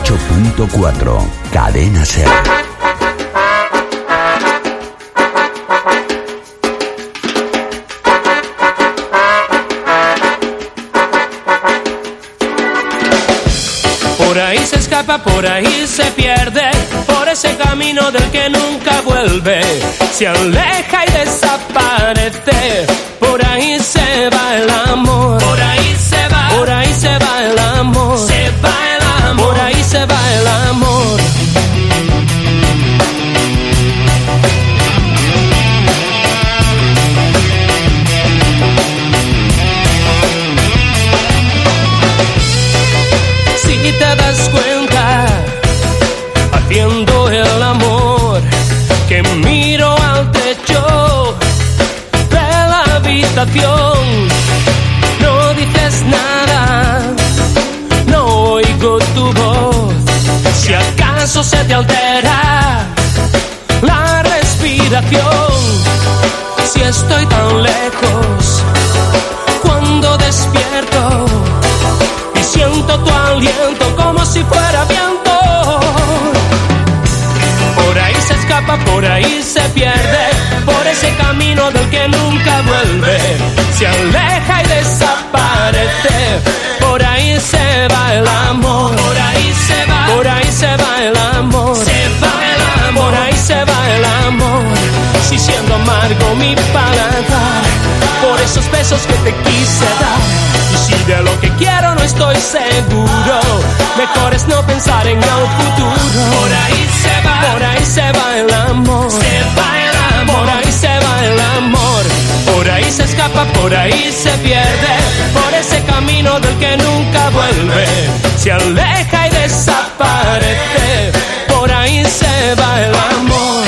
98.4, Cadena Ser. Por ahí se escapa, por ahí se pierde, por ese camino del que nunca vuelve, se aleja y desaparece. Por ahí se va el amor, por ahí se va, por ahí se va el amor, se va el amor, por ahí se va el amor. Si te das cuenta, haciendo el amor, que miro al techo de la habitación, no dices nada, no oigo tu voz. Si acaso se te altera la respiración, si estoy tan lejos cuando despierto y siento tu aliento como si fuera viento. Por ahí se escapa, por ahí se pierde, por ese camino del que nunca vuelve, se aleja y desaparece. Por ahí se va el amor, por ahí se va, por ahí se va el amor, se va el amor, por ahí se va el amor. Si siendo amargo mi paladar por esos besos que te quise dar, y si de lo que quiero no estoy seguro, mejor es no pensar en el futuro. Por ahí se va, por ahí se va el amor, se va el amor, por ahí se va el amor. Por ahí se escapa, por ahí se pierde, por ese camino del que nunca vuelve, se aleja y desaparece. Por ahí se va el amor.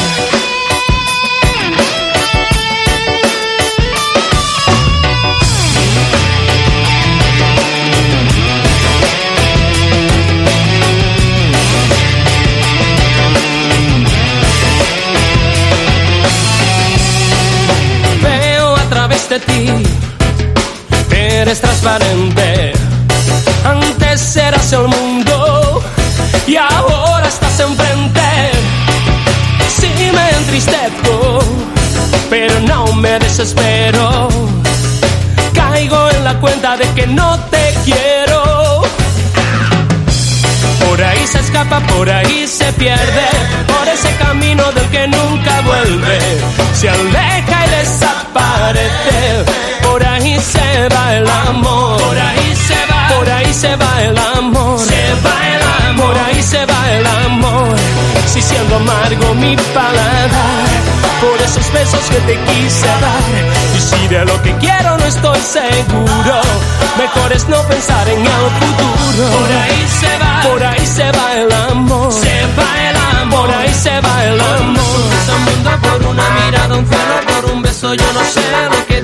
De ti, eres transparente. Antes eras el mundo y ahora estás enfrente. Sí me entristezco, pero no me desespero. Caigo en la cuenta de que no te quiero. Por ahí se escapa, por ahí se pierde, por ese camino del que nunca vuelve, se aleja y desaparece. Por ahí se va el amor, por ahí se va, por ahí se va el amor, se va el amor, por ahí se va el amor. Si siendo amargo mi paladar por esos besos que te quise dar, y si de lo que quiero no estoy seguro, mejor es no pensar en el futuro. Por ahí se va, por ahí se va el amor, se va el amor, por ahí se va el amor. Por un mundo, por una mirada, un cielo, por un beso, yo no sé lo que